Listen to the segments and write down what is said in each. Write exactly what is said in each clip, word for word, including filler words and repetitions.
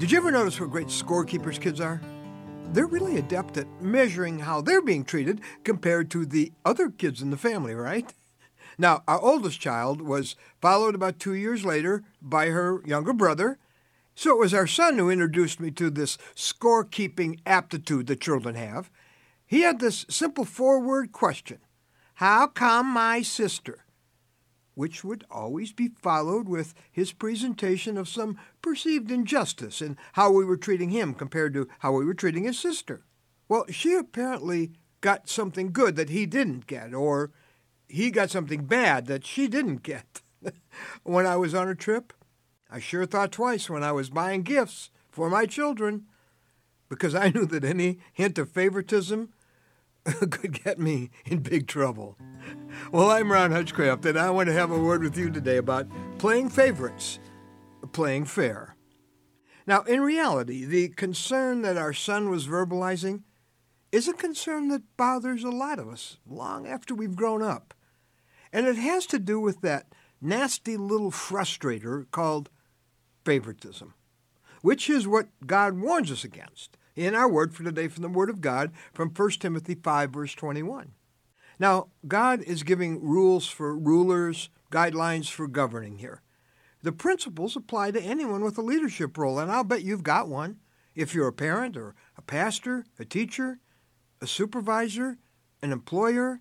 Did you ever notice what great scorekeepers kids are? They're really adept at measuring how they're being treated compared to the other kids in the family, right? Now, our oldest child was followed about two years later by her younger brother. So it was our son who introduced me to this scorekeeping aptitude that children have. He had this simple four-word question: how come my sister? Which would always be followed with his presentation of some perceived injustice in how we were treating him compared to how we were treating his sister. Well, she apparently got something good that he didn't get, or he got something bad that she didn't get. When I was on a trip, I sure thought twice when I was buying gifts for my children, because I knew that any hint of favoritism could get me in big trouble. Well, I'm Ron Hutchcraft, and I want to have a word with you today about playing favorites, playing fair. Now, in reality, the concern that our son was verbalizing is a concern that bothers a lot of us long after we've grown up. And it has to do with that nasty little frustrator called favoritism, which is what God warns us against in our word for today from the Word of God from First Timothy five, verse twenty-one. Now, God is giving rules for rulers, guidelines for governing here. The principles apply to anyone with a leadership role, and I'll bet you've got one. If you're a parent or a pastor, a teacher, a supervisor, an employer,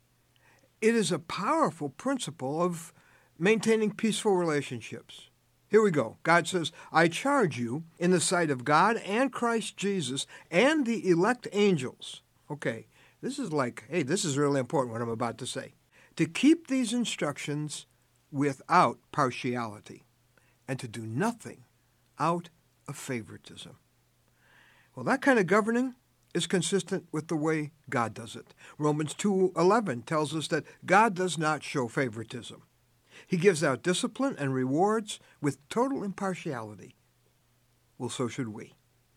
it is a powerful principle of maintaining peaceful relationships. Here we go. God says, I charge you in the sight of God and Christ Jesus and the elect angels. Okay, this is like, hey, this is really important what I'm about to say. To keep these instructions without partiality and to do nothing out of favoritism. Well, that kind of governing is consistent with the way God does it. Romans two eleven tells us that God does not show favoritism. He gives out discipline and rewards with total impartiality. Well, so should we.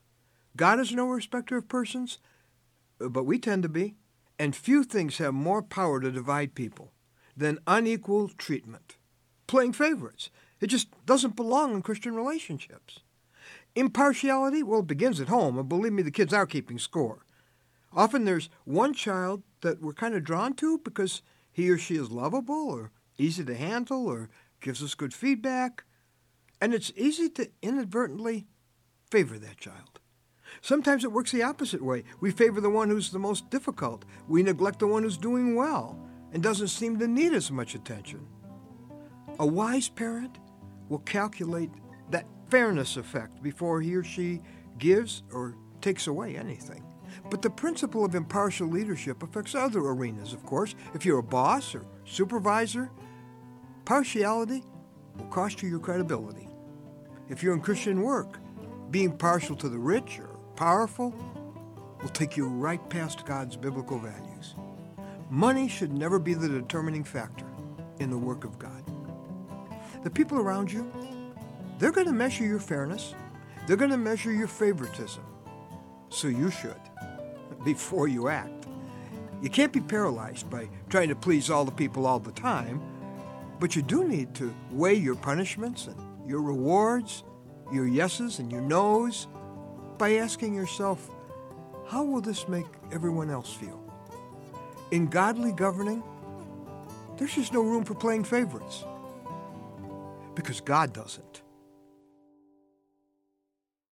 God is no respecter of persons, but we tend to be, and few things have more power to divide people than unequal treatment. Playing favorites. It just doesn't belong in Christian relationships. Impartiality, well, it begins at home, and believe me, the kids are keeping score. Often there's one child that we're kind of drawn to because he or she is lovable or easy to handle or gives us good feedback, and it's easy to inadvertently favor that child. Sometimes it works the opposite way. We favor the one who's the most difficult. We neglect the one who's doing well and doesn't seem to need as much attention. A wise parent will calculate that fairness effect before he or she gives or takes away anything. But the principle of impartial leadership affects other arenas, of course. If you're a boss or supervisor, partiality will cost you your credibility. If you're in Christian work, being partial to the rich or powerful will take you right past God's biblical values. Money should never be the determining factor in the work of God. The people around you, they're going to measure your fairness. They're going to measure your favoritism. So you should, before you act. You can't be paralyzed by trying to please all the people all the time, but you do need to weigh your punishments and your rewards, your yeses and your nos, by asking yourself, how will this make everyone else feel? In godly governing, there's just no room for playing favorites, because God doesn't.